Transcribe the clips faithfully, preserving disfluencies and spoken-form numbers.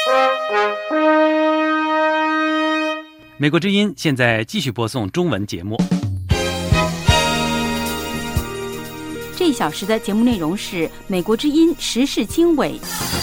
美国之音现在继续播送中文节目。 这一小时的节目内容是美国之音时事经纬。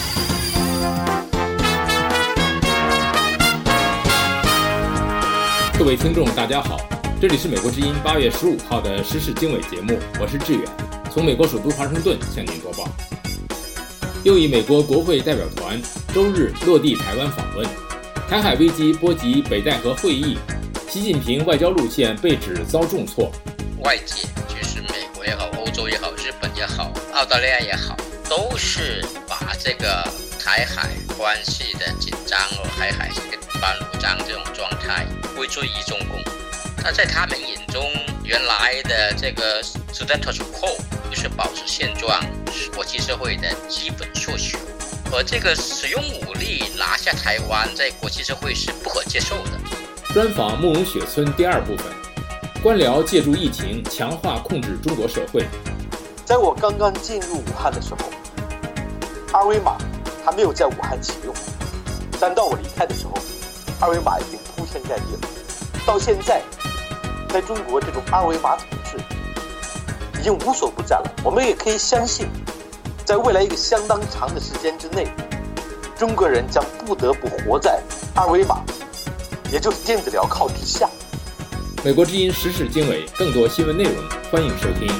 各位听众大家好，这里是美国之音八月十五号的时事经纬节目，我是志远，从美国首都华盛顿向您播报。又一美国国会代表团周日落地台湾访问，台海危机波及北戴河会议，习近平外交路线被指遭重挫。 外界就是美国也好，欧洲也好，日本也好，澳大利亚也好，都是把这个台海关系的紧张和台海这个地板如张这种状态归罪于中共。那在他们眼中，原来的这个 status quo 就是保持现状，是国际社会的基本诉求。而这个使用武力拿下台湾，在国际社会是不可接受的。 专访慕容雪村第二部分，官僚借助疫情强化控制中国社会。 在我刚刚进入武汉的时候，二维码还没有在武汉启用，但到我离开的时候，二维码已经铺天盖地了。到现在，在中国这种二维码统治已经无所不在了。我们也可以相信，在未来一个相当长的时间之内，中国人将不得不活在二维码，也就是电子镣铐之下。 美国之音时事经纬，更多新闻内容，欢迎收听。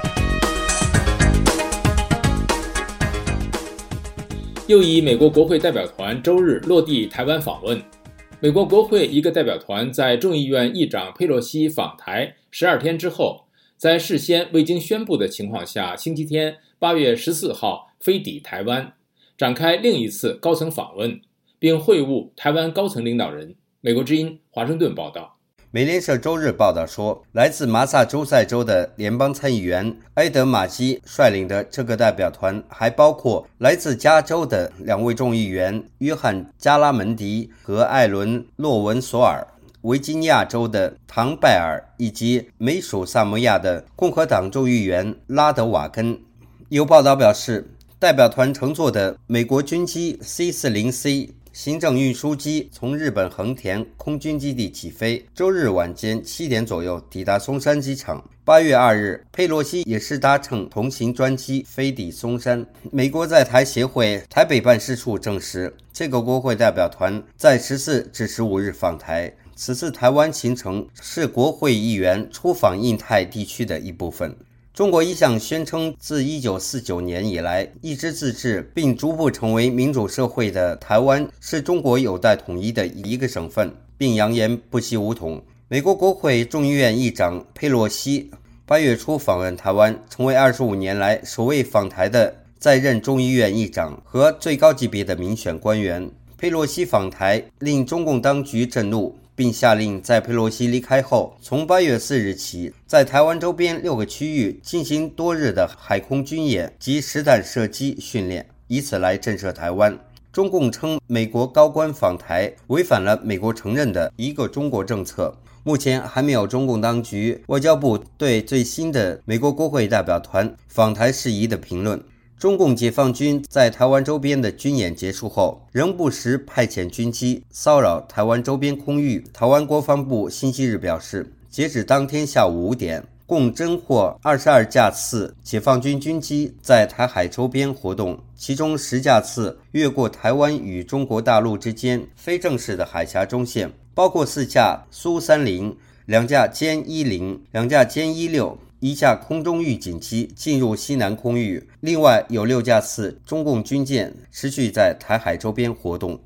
又一美国国会代表团周日落地台湾访问。美国国会一个代表团在众议院议长佩洛西访台十二天之后，在事先未经宣布的情况下，星期天八月十四号飞抵台湾，展开另一次高层访问，并会晤台湾高层领导人。美国之音华盛顿报道。 美联社周日报道说，来自马萨诸塞州的联邦参议员埃德马基率领的这个代表团还包括来自加州的两位众议员约翰加拉门迪和艾伦洛文索尔，维吉尼亚州的唐拜尔以及美属萨摩亚的共和党众议员拉德瓦根。有报道表示，代表团乘坐的美国军机 C 四十 C行政运输机从日本横田空军基地起飞，周日晚间七点左右抵达松山机场。八月二日，佩洛西也是搭乘同行专机飞抵松山。美国在台协会台北办事处证实，这个国会代表团在十四至十五日访台。此次台湾行程是国会议员出访印太地区的一部分。中国一向宣称自一九四九年以来一直自治并逐步成为民主社会的台湾是中国有待统一的一个省份，并扬言不惜武统。美国国会众议院议长佩洛西八月初访问台湾，成为二十五年来首位访台的在任众议院议长和最高级别的民选官员。佩洛西访台令中共当局震怒，并下令在佩洛西离开后，从八月四日起，在台湾周边六个区域进行多日的海空军演及实弹射击训练，以此来震慑台湾。中共称美国高官访台违反了美国承认的一个中国政策。目前还没有中共当局外交部对最新的美国国会代表团访台事宜的评论。中共解放军在台湾周边的军演结束后，仍不时派遣军机骚扰台湾周边空域。台湾国防部星期日表示，截止当天下午五点，共侦获二十二架次解放军军机在台海周边活动，其中十架次越过台湾与中国大陆之间非正式的海峡中线，包括四架苏三零、两架歼一零、两架歼一六。一架空中预警机进入西南空域，另外有六架次中共军舰持续在台海周边活动。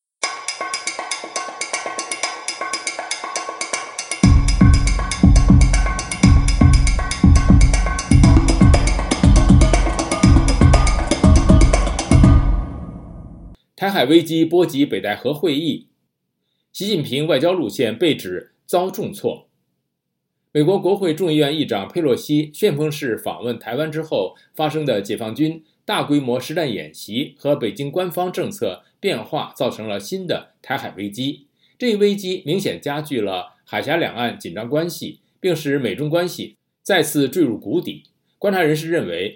台海危机波及北戴河会议，习近平外交路线被指遭重挫。美国国会众议院议长佩洛西旋风式访问台湾之后发生的解放军大规模实弹演习和北京官方政策变化，造成了新的台海危机。这一危机明显加剧了海峡两岸紧张关系，并使美中关系再次坠入谷底。观察人士认为，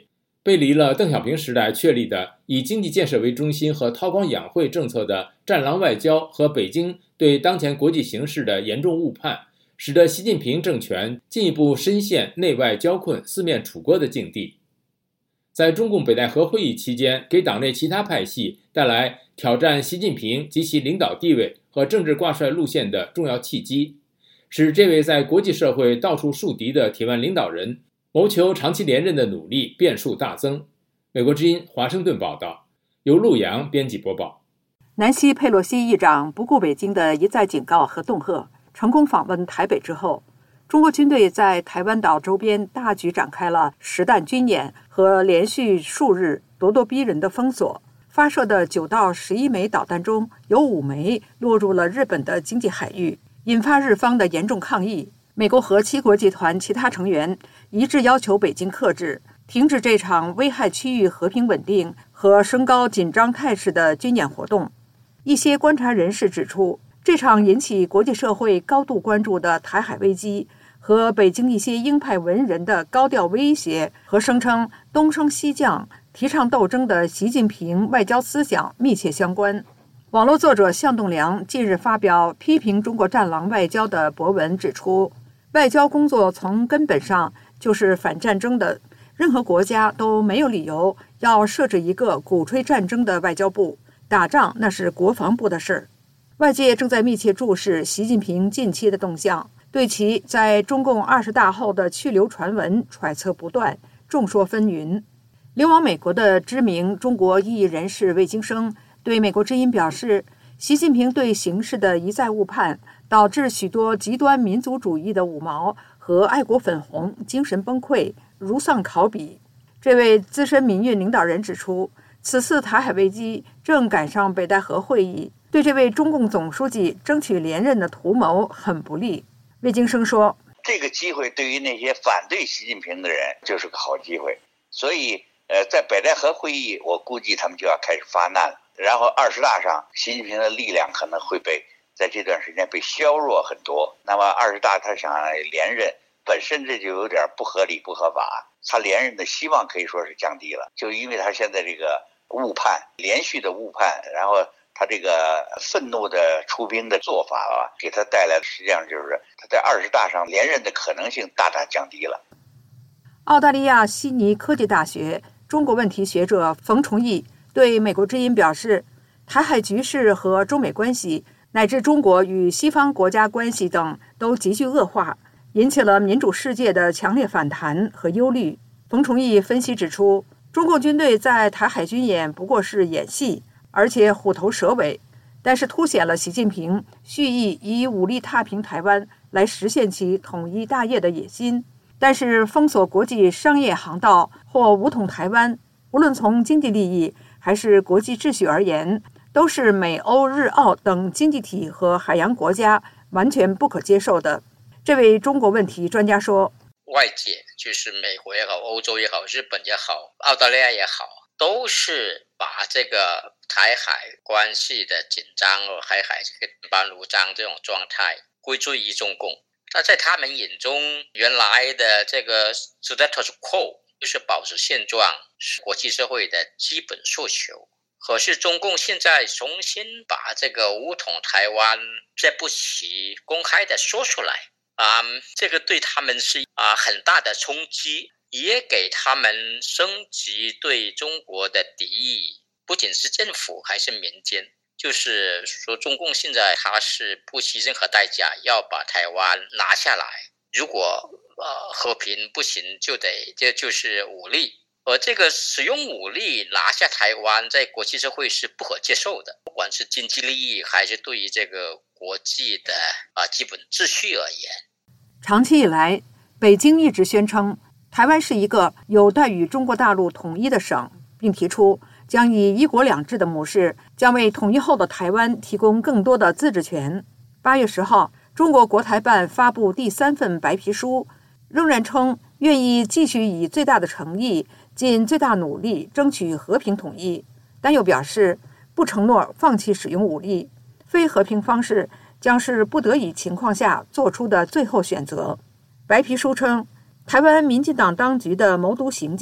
背离了邓小平时代确立的以经济建设为中心和韬光养晦政策的战狼外交和北京对当前国际形势的严重误判，使得习近平政权进一步深陷内外交困、四面楚歌的境地。在中共北戴河会议期间，给党内其他派系带来挑战习近平及其领导地位和政治挂帅路线的重要契机，使这位在国际社会到处树敌的铁腕领导人谋求长期连任的努力变数大增。美国之音华盛顿报道，由陆洋编辑播报。 南希·佩洛西议长不顾北京的一再警告和恫吓，成功访问台北之后，中国军队在台湾岛周边大举展开了实弹军演和连续数日咄咄逼人的封锁。发射的九到十一枚导弹中，有五枚落入了日本的经济海域，引发日方的严重抗议。美国和七国集团其他成员一致要求北京克制，停止这场危害区域和平稳定和升高紧张态势的军演活动。一些观察人士指出，这场引起国际社会高度关注的台海危机和北京一些鹰派文人的高调威胁和声称东升西降、提倡斗争的习近平外交思想密切相关。网络作者向栋梁近日发表批评中国战狼外交的博文，指出外交工作从根本上就是反战争的，任何国家都没有理由要设置一个鼓吹战争的外交部，打仗那是国防部的事。外界正在密切注视习近平近期的动向，对其在中共二十大后的去留传闻揣测不断，众说纷纭。流亡美国的知名中国异议人士魏京生对美国之音表示，习近平对形势的一再误判，导致许多极端民族主义的五毛和爱国粉红精神崩溃，如丧考妣。这位资深民运领导人指出，此次台海危机正赶上北戴河会议，对这位中共总书记争取连任的图谋很不利。魏京生说， 这个机会对于那些反对习近平的人就是个好机会，所以呃，在北戴河会议我估计他们就要开始发难了，然后二十大上习近平的力量可能会被在这段时间被削弱很多。那么二十大他想连任本身这就有点不合理不合法，他连任的希望可以说是降低了，就因为他现在这个误判，连续的误判，然后他这个愤怒的出兵的做法啊，给他带来的实际上就是他在二十大上连任的可能性大大降低了。 澳大利亚悉尼科技大学中国问题学者冯崇义对美国之音表示，台海局势和中美关系乃至中国与西方国家关系等都急剧恶化，引起了民主世界的强烈反弹和忧虑。冯崇义分析指出，中共军队在台海军演不过是演戏，而且虎头蛇尾，但是凸显了习近平蓄意以武力踏平台湾来实现其统一大业的野心。但是封锁国际商业航道或武统台湾，无论从经济利益还是国际秩序而言，都是美欧日澳等经济体和海洋国家完全不可接受的。这位中国问题专家说， 外界就是美国也好，欧洲也好，日本也好，澳大利亚也好，都是把这个台海关系的紧张和台海这个半如章这种状态归罪于中共。那在他们眼中，原来的这个 status quo 就是保持现状，是国际社会的基本诉求。可是中共现在重新把这个武统台湾这步棋公开的说出来，啊、嗯，这个对他们是啊、呃、很大的冲击，也给他们升级对中国的敌意，不仅是政府还是民间。就是说中共现在他是不惜任何代价要把台湾拿下来，如果呃和平不行就得这就是武力，而这个使用武力拿下台湾在国际社会是不可接受的，不管是经济利益还是对于这个国际的啊、呃、基本秩序而言。 长期以来，北京一直宣称台湾是一个有待与中国大陆统一的省，并提出将以一国两制的模式，将为统一后的台湾提供更多的自治权。八月十号，中国国台办发布第三份白皮书，仍然称愿意继续以最大的诚意、尽最大努力争取和平统一，但又表示不承诺放弃使用武力，非和平方式将是不得已情况下做出的最后选择。白皮书称，台湾民进党当局的谋独行径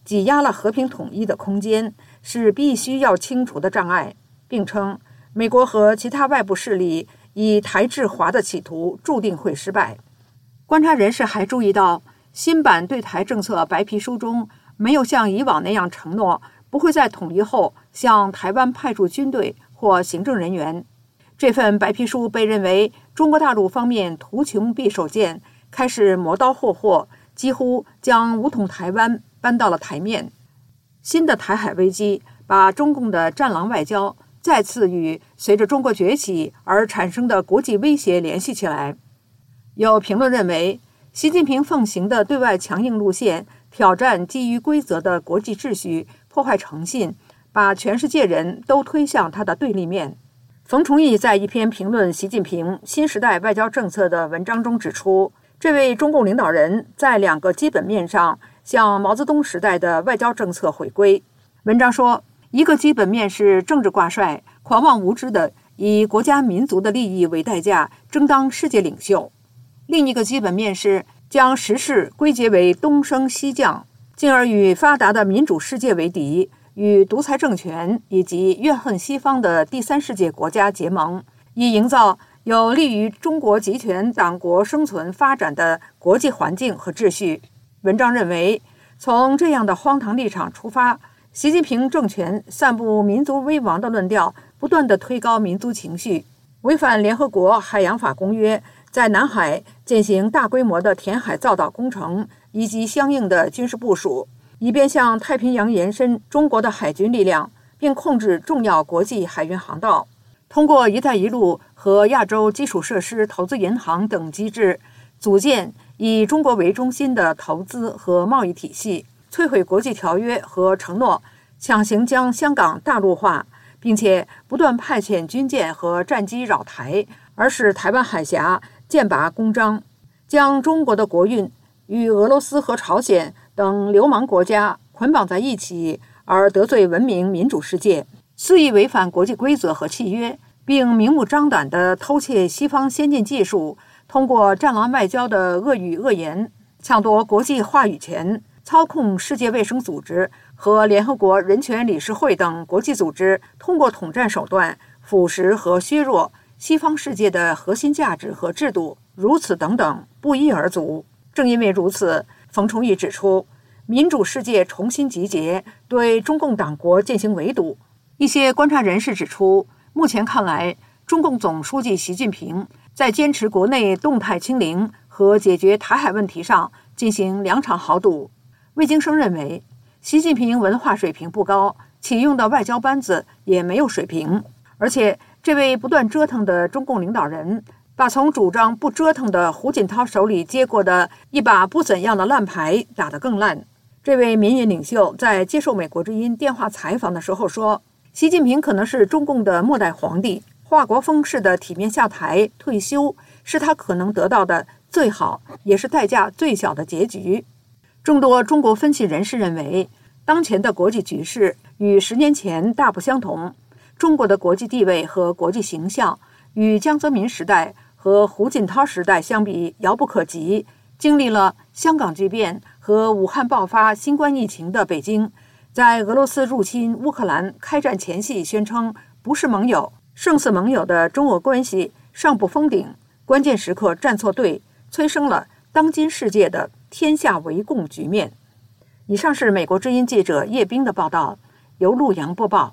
挤压了和平统一的空间，是必须要清除的障碍，并称美国和其他外部势力以台制华的企图注定会失败。观察人士还注意到，新版对台政策白皮书中没有像以往那样承诺不会在统一后向台湾派驻军队或行政人员。这份白皮书被认为中国大陆方面图穷匕首见，开始磨刀霍霍，几乎将武统台湾搬到了台面。新的台海危机把中共的战狼外交再次与随着中国崛起而产生的国际威胁联系起来。有评论认为，习近平奉行的对外强硬路线，挑战基于规则的国际秩序，破坏诚信，把全世界人都推向他的对立面。冯崇义在一篇评论习近平新时代外交政策的文章中指出，这位中共领导人在两个基本面上向毛泽东时代的外交政策回归。文章说，一个基本面是政治挂帅，狂妄无知的以国家民族的利益为代价争当世界领袖；另一个基本面是将时事归结为东升西降，进而与发达的民主世界为敌，与独裁政权以及怨恨西方的第三世界国家结盟，以营造有利于中国集权党国生存发展的国际环境和秩序。文章认为，从这样的荒唐立场出发，习近平政权散布民族危亡的论调，不断地推高民族情绪，违反联合国海洋法公约，在南海进行大规模的填海造岛工程以及相应的军事部署，以便向太平洋延伸中国的海军力量，并控制重要国际海运航道。通过“一带一路”和亚洲基础设施投资银行等机制，组建以中国为中心的投资和贸易体系，摧毁国际条约和承诺，强行将香港大陆化，并且不断派遣军舰和战机扰台，而使台湾海峡剑拔弓张，将中国的国运与俄罗斯和朝鲜等流氓国家捆绑在一起，而得罪文明民主世界，肆意违反国际规则和契约，并明目张胆地偷窃西方先进技术，通过战狼外交的恶语恶言，抢夺国际话语权，操控世界卫生组织和联合国人权理事会等国际组织，通过统战手段腐蚀和削弱西方世界的核心价值和制度，如此等等，不一而足。正因为如此，冯崇义指出，民主世界重新集结，对中共党国进行围堵。一些观察人士指出，目前看来，中共总书记习近平在坚持国内动态清零和解决台海问题上进行两场豪赌。魏京生认为，习近平文化水平不高，启用的外交班子也没有水平，而且这位不断折腾的中共领导人，把从主张不折腾的胡锦涛手里接过的一把不怎样的烂牌打得更烂。这位民运领袖在接受美国之音电话采访的时候说，习近平可能是中共的末代皇帝，华国锋式的体面下台退休是他可能得到的最好也是代价最小的结局。众多中国分析人士认为，当前的国际局势与十年前大不相同，中国的国际地位和国际形象与江泽民时代和胡锦涛时代相比遥不可及。经历了香港巨变和武汉爆发新冠疫情的北京，在俄罗斯入侵乌克兰开战前夕宣称不是盟友，胜似盟友的中俄关系尚不封顶，关键时刻站错队，催生了当今世界的天下为共局面。以上是美国之音记者叶冰的报道，由陆阳播报。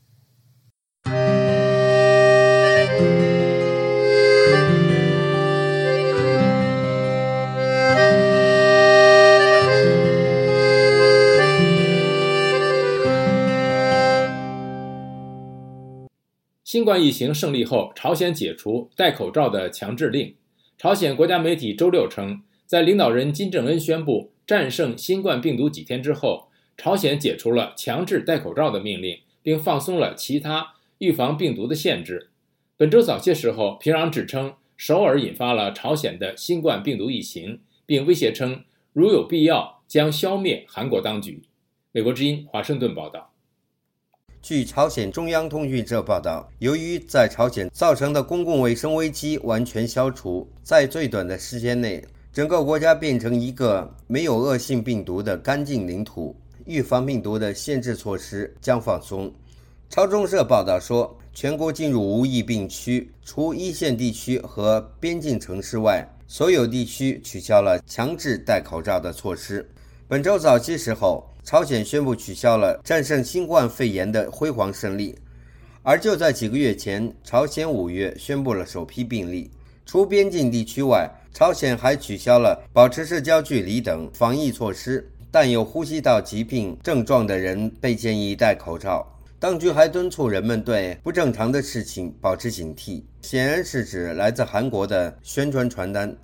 新冠疫情胜利后，朝鲜解除戴口罩的强制令。朝鲜国家媒体周六称，在领导人金正恩宣布战胜新冠病毒几天之后，朝鲜解除了强制戴口罩的命令，并放松了其他预防病毒的限制。本周早些时候，平壤指称首尔引发了朝鲜的新冠病毒疫情，并威胁称如有必要将消灭韩国当局。美国之音华盛顿报道。 据朝鲜中央通讯社报道，由于在朝鲜造成的公共卫生危机完全消除，在最短的时间内，整个国家变成一个没有恶性病毒的干净领土。 预防病毒的限制措施将放松。朝中社报道说，全国进入无疫病区，除一线地区和边境城市外，所有地区取消了强制戴口罩的措施。本周早些时候，朝鲜宣布取消了战胜新冠肺炎的辉煌胜利。而就在几个月前，朝鲜五月宣布了首批病例。除边境地区外，朝鲜还取消了保持社交距离等防疫措施，但有呼吸道疾病症状的人被建议戴口罩。当局还敦促人们对不正常的事情保持警惕，显然是指来自韩国的宣传传单。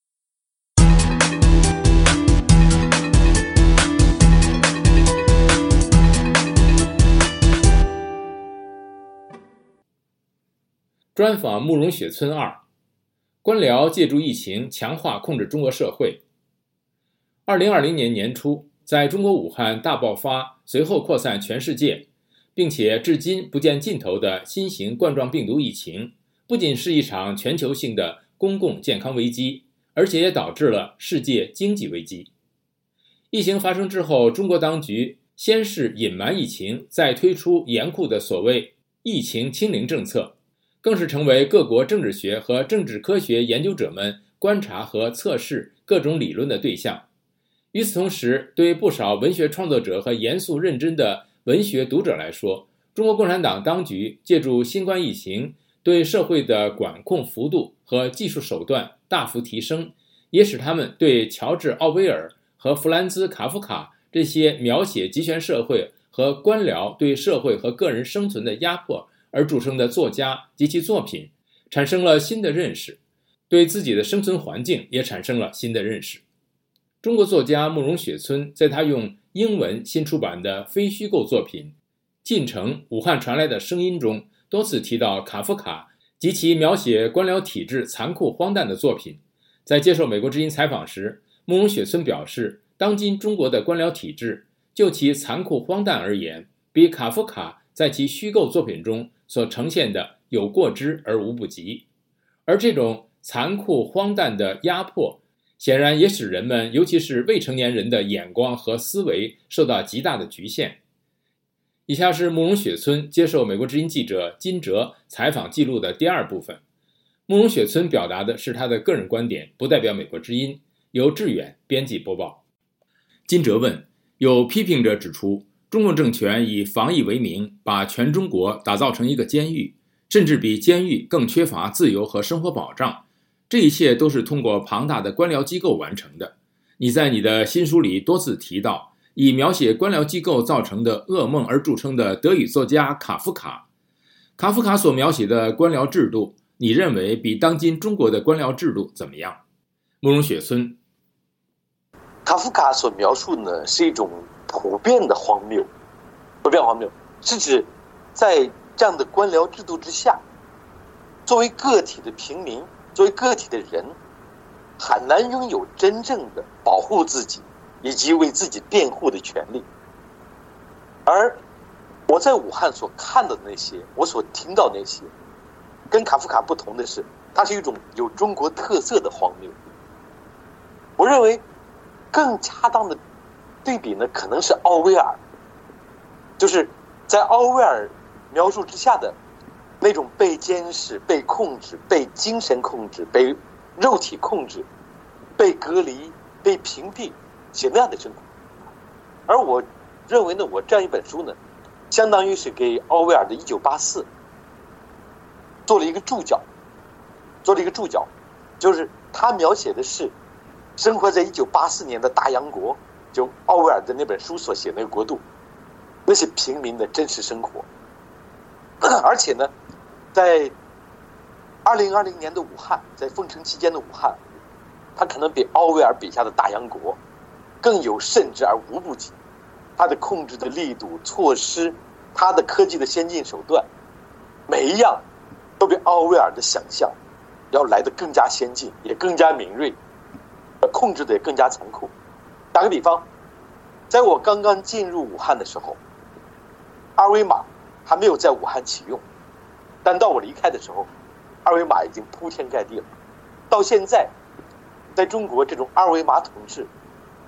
专访慕容雪村二，官僚借助疫情强化控制中国社会。二零二零年年初，在中国武汉大爆发，随后扩散全世界，并且至今不见尽头的新型冠状病毒疫情，不仅是一场全球性的公共健康危机，而且也导致了世界经济危机。疫情发生之后，中国当局先是隐瞒疫情，再推出严酷的所谓疫情清零政策，更是成为各国政治学和政治科学研究者们观察和测试各种理论的对象。与此同时，对不少文学创作者和严肃认真的文学读者来说，中国共产党当局借助新冠疫情对社会的管控幅度和技术手段大幅提升，也使他们对乔治·奥威尔和弗兰兹·卡夫卡这些描写集权社会和官僚对社会和个人生存的压迫而著称的作家及其作品产生了新的认识，对自己的生存环境也产生了新的认识。中国作家慕容雪村在他用英文新出版的非虚构作品《进城：武汉传来的声音》中，多次提到卡夫卡及其描写官僚体制残酷荒诞的作品。在接受美国之音采访时，慕容雪村表示，当今中国的官僚体制就其残酷荒诞而言，比卡夫卡在其虚构作品中所呈现的有过之而无不及。而这种残酷荒诞的压迫显然也使人们，尤其是未成年人的眼光和思维受到极大的局限。以下是慕容雪村接受美国之音记者金哲采访记录的第二部分。慕容雪村表达的是他的个人观点，不代表美国之音，由志远编辑播报。金哲问，有批评者指出，中共政权以防疫为名，把全中国打造成一个监狱，甚至比监狱更缺乏自由和生活保障。这一切都是通过庞大的官僚机构完成的。你在你的新书里多次提到，以描写官僚机构造成的噩梦而著称的德语作家卡夫卡。卡夫卡所描写的官僚制度，你认为比当今中国的官僚制度怎么样？慕容雪村， 卡夫卡所描述呢是一种普遍的荒谬，普遍荒谬是指在这样的官僚制度之下，作为个体的平民，作为个体的人，很难拥有真正的保护自己以及为自己辩护的权利。而我在武汉所看到的那些，我所听到的那些，跟卡夫卡不同的是，它是一种有中国特色的荒谬。我认为更恰当的对比呢，可能是奥威尔，就是在奥威尔描述之下的那种被监视、被控制、被精神控制、被肉体控制、被隔离、被屏蔽写那样的生活。而我认为呢，我这样一本书呢，相当于是给奥威尔的一九八四做了一个注脚，做了一个注脚，就是他描写的是生活在一九八四年的大洋国，就奥威尔的那本书所写那个国度，那是平民的真实生活。而且呢，在二零二零年的武汉，在封城期间的武汉，它可能比奥威尔笔下的大洋国更有甚之而无不及。它的控制的力度、措施，它的科技的先进手段，每一样都比奥威尔的想象要来得更加先进，也更加敏锐，控制的也更加残酷。打个比方，在我刚刚进入武汉的时候，二维码还没有在武汉启用，但到我离开的时候，二维码已经铺天盖地了。到现在，在中国这种二维码统治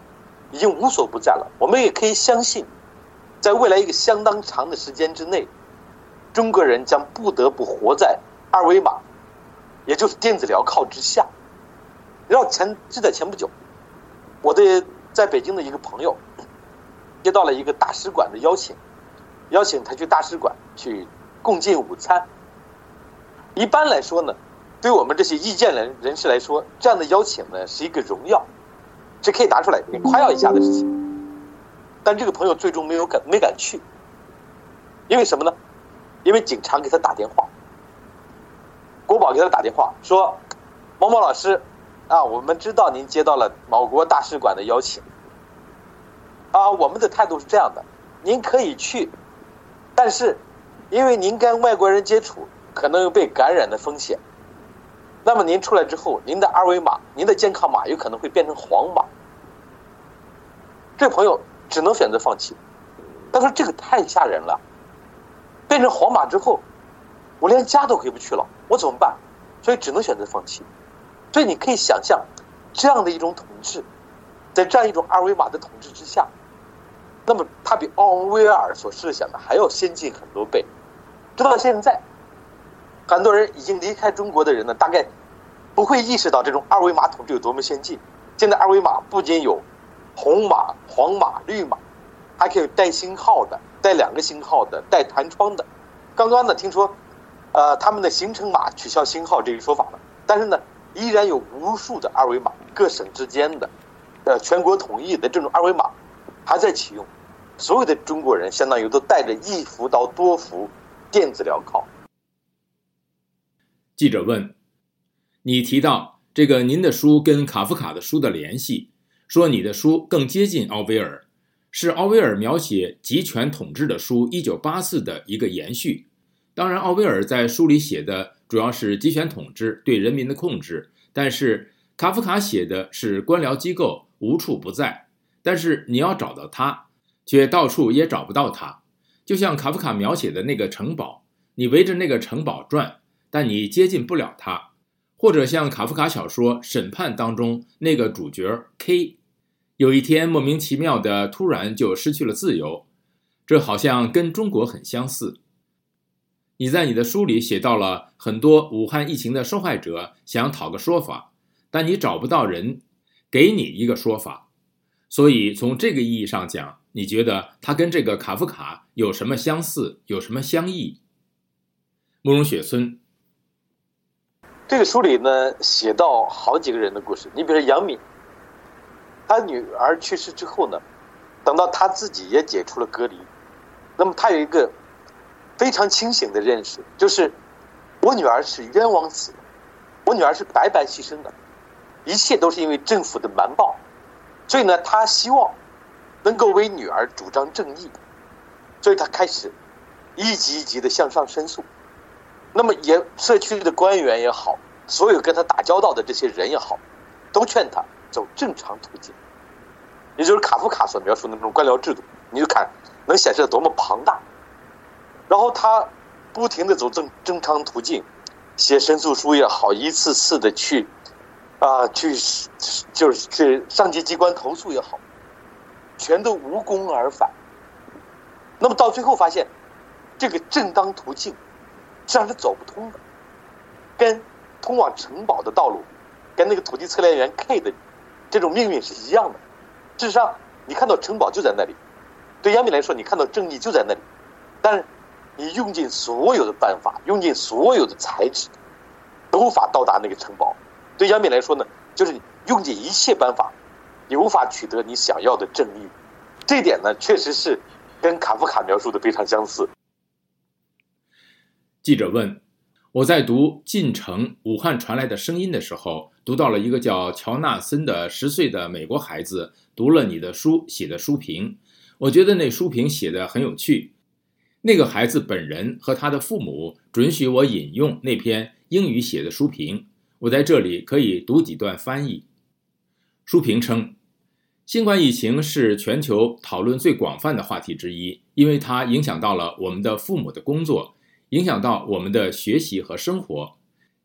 已经无所不在了。我们也可以相信，在未来一个相当长的时间之内，中国人将不得不活在二维码，也就是电子镣铐之下。然后前就在前不久，我的在北京的一个朋友接到了一个大使馆的邀请，邀请他去大使馆去共进午餐。一般来说呢，对我们这些意见人人士来说，这样的邀请呢是一个荣耀，是可以拿出来给夸耀一下的事情。但这个朋友最终没有敢没敢去，因为什么呢？因为警察给他打电话，国保给他打电话说：“某某老师啊，我们知道您接到了某国大使馆的邀请，啊，我们的态度是这样的，您可以去，但是因为您跟外国人接触，可能有被感染的风险。那么您出来之后，您的二维码、您的健康码有可能会变成黄码。”这朋友只能选择放弃。他说：“这个太吓人了，变成黄码之后，我连家都回不去了，我怎么办？”所以只能选择放弃。所以你可以想象，这样的一种统治，在这样一种二维码的统治之下，那么它比奥威尔所设想的还要先进很多倍。直到现在，很多人已经离开中国的人呢，大概不会意识到这种二维码统治有多么先进。现在二维码不仅有红码、黄码、绿码，还可以带星号的、带两个星号的、带弹窗的。刚刚呢，听说，呃，他们的行程码取消星号这一说法了，但是呢，依然有无数的二维码，各省之间的，呃，全国统一的这种二维码还在启用。所有的中国人相当于都带着一幅到多幅电子镣铐。 记者问：“你提到这个您的书跟卡夫卡的书的联系，说你的书更接近奥威尔，是奥威尔描写集权统治的书《一九八四》的一个延续。当然，奥威尔在书里写的主要是集权统治对人民的控制，但是卡夫卡写的是官僚机构无处不在，但是你要找到它，却到处也找不到它。就像卡夫卡描写的那个城堡，你围着那个城堡转，但你接近不了它。或者像卡夫卡小说《审判》当中那个主角 K， 有一天莫名其妙的突然就失去了自由，这好像跟中国很相似。你在你的书里写到了很多武汉疫情的受害者想讨个说法，但你找不到人给你一个说法。所以从这个意义上讲，你觉得它跟这个卡夫卡有什么相似，有什么相异？慕容雪村。 这个书里呢，写到好几个人的故事。你比如说杨敏，他女儿去世之后呢，等到他自己也解除了隔离，那么他有一个非常清醒的认识，就是我女儿是冤枉死的，我女儿是白白牺牲的，一切都是因为政府的瞒报。所以呢，他希望能够为女儿主张正义，所以他开始一级一级的向上申诉。那么也社区的官员也好，所有跟他打交道的这些人也好，都劝他走正常途径，也就是卡夫卡所描述的那种官僚制度。你就看能显示多么庞大。然后他不停的走正正常途径，写申诉书也好，一次次的去啊、呃、去就是去上级机关投诉也好，全都无功而返。那么到最后发现，这个正当途径实际上是走不通的，跟通往城堡的道路，跟那个土地测量员 K 的这种命运是一样的。事实上，你看到城堡就在那里，对杨敏来说，你看到正义就在那里，但是你用尽所有的办法，用尽所有的才智，都无法到达那个城堡。对杨敏来说呢，就是你用尽一切办法，你无法取得你想要的正义。这一点呢，确实是跟卡夫卡描述的非常相似。 记者问：我在读《进城武汉传来的声音》的时候，读到了一个叫乔纳森的十岁的美国孩子读了你的书写的书评，我觉得那书评写得很有趣。那个孩子本人和他的父母准许我引用那篇英语写的书评，我在这里可以读几段翻译。书评称，新冠疫情是全球讨论最广泛的话题之一，因为它影响到了我们的父母的工作，影响到我们的学习和生活。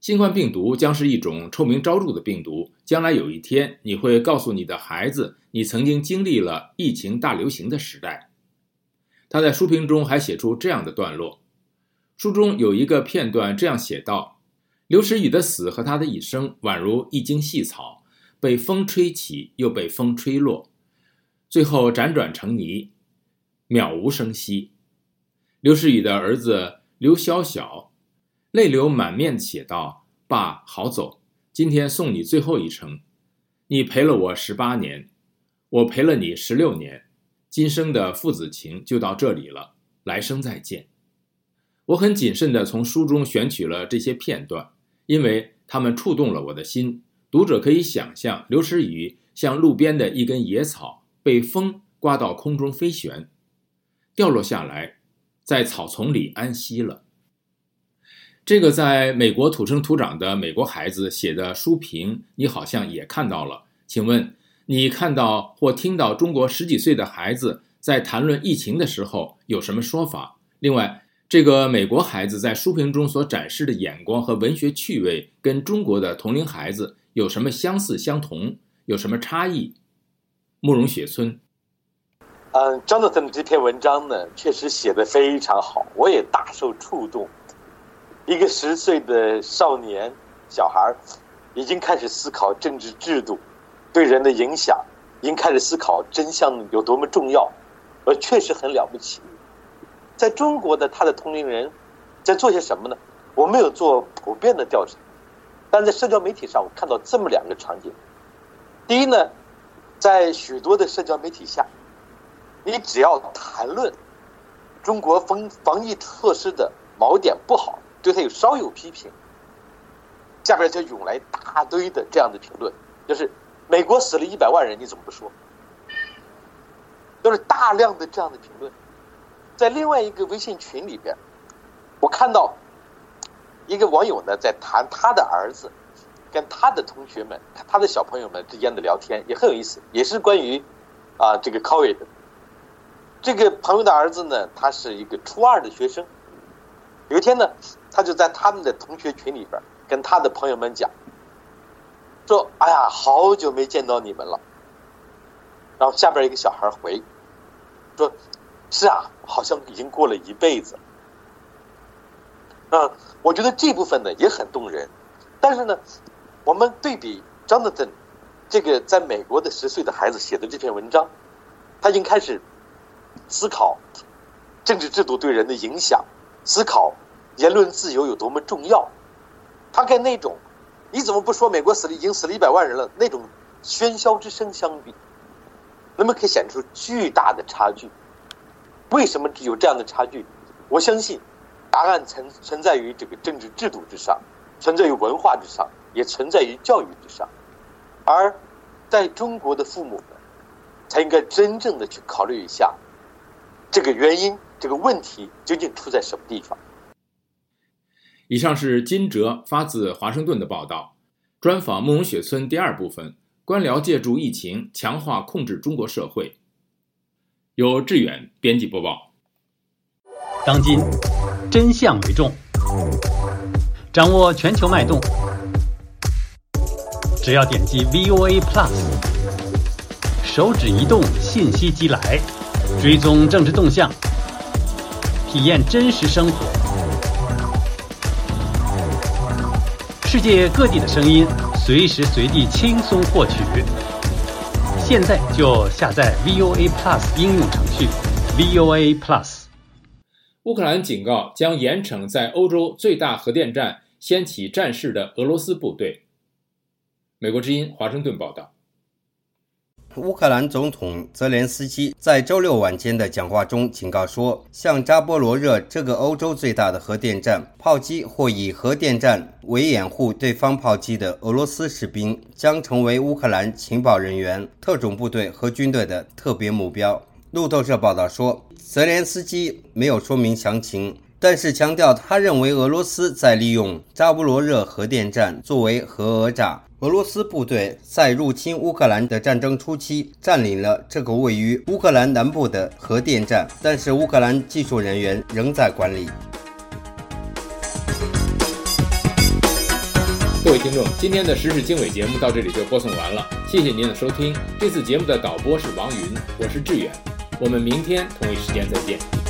新冠病毒将是一种臭名昭著的病毒，将来有一天你会告诉你的孩子，你曾经经历了疫情大流行的时代。他在书评中还写出这样的段落，书中有一个片段这样写道：刘时宇的死和他的一生宛如一茎细草，被风吹起又被风吹落，最后辗转成泥，渺无声息。刘时宇的儿子刘小小泪流满面写道：爸，好走，今天送你最后一程，你陪了我十八年，我陪了你十六年，今生的父子情就到这里了，来生再见。我很谨慎地从书中选取了这些片段，因为它们触动了我的心。读者可以想象刘时宇像路边的一根野草，被风刮到空中飞旋，掉落下来，在草丛里安息了。这个在美国土生土长的美国孩子写的书评，你好像也看到了。请问你看到或听到中国十几岁的孩子在谈论疫情的时候有什么说法？另外，这个美国孩子在书评中所展示的眼光和文学趣味，跟中国的同龄孩子有什么相似相同，有什么差异？慕容雪村。 嗯 ，Jonathan 这篇文章呢，确实写得非常好，我也大受触动。一个十岁的少年小孩，已经开始思考政治制度对人的影响，已经开始思考真相有多么重要，而确实很了不起。在中国的他的同龄人在做些什么呢？我没有做普遍的调查，但在社交媒体上我看到这么两个场景。第一呢，在许多的社交媒体下，你只要谈论中国防防疫措施的某点不好，对他有稍有批评，下边就涌来大堆的这样的评论，就是美国死了一百万人，你怎么不说？都是大量的这样的评论。在另外一个微信群里边，我看到一个网友呢在谈他的儿子跟他的同学们、他的小朋友们之间的聊天，也很有意思，也是关于啊这个 COVID 的。这个朋友的儿子呢，他是一个初二的学生。有一天呢，他就在他们的同学群里边跟他的朋友们讲，说：“哎呀，好久没见到你们了。”然后下边一个小孩回说：“是啊，好像已经过了一辈子。”嗯，我觉得这部分呢也很动人。但是呢，我们对比 Jonathan 这个在美国的十岁的孩子写的这篇文章，他已经开始思考政治制度对人的影响，思考言论自由有多么重要。他跟那种你怎么不说美国死了已经死了一百万人了那种喧嚣之声相比，那么可以显出巨大的差距。为什么有这样的差距？我相信答案存存在于这个政治制度之上，存在于文化之上，也存在于教育之上。而在中国的父母呢，才应该真正的去考虑一下这个原因，这个问题究竟出在什么地方。 以上是金哲发自华盛顿的报道，专访慕容雪村第二部分，官僚借助疫情强化控制中国社会，由志远编辑播报。 当今真相为重，掌握全球脉动，只要点击 V O A Plus， 手指移动，信息即来，追踪政治动向，体验真实生活。世界各地的声音，随时随地轻松获取。现在就下载 V O A Plus 应用程序 V O A Plus。 乌克兰警告将严惩在欧洲最大核电站掀起战事的俄罗斯部队。美国之音华盛顿报道。 乌克兰总统泽连斯基在周六晚间的讲话中警告说，像扎波罗热这个欧洲最大的核电站，炮击或以核电站为掩护对方炮击的俄罗斯士兵将成为乌克兰情报人员、特种部队和军队的特别目标。路透社报道说，泽连斯基没有说明详情，但是强调他认为俄罗斯在利用扎波罗热核电站作为核讹诈。俄罗斯部队在入侵乌克兰的战争初期占领了这个位于乌克兰南部的核电站，但是乌克兰技术人员仍在管理。 位听众，今天的时事经纬节目到这里就播送完了，谢谢您的收听。这次节目的导播是王云，我是志远，我们明天同一时间再见。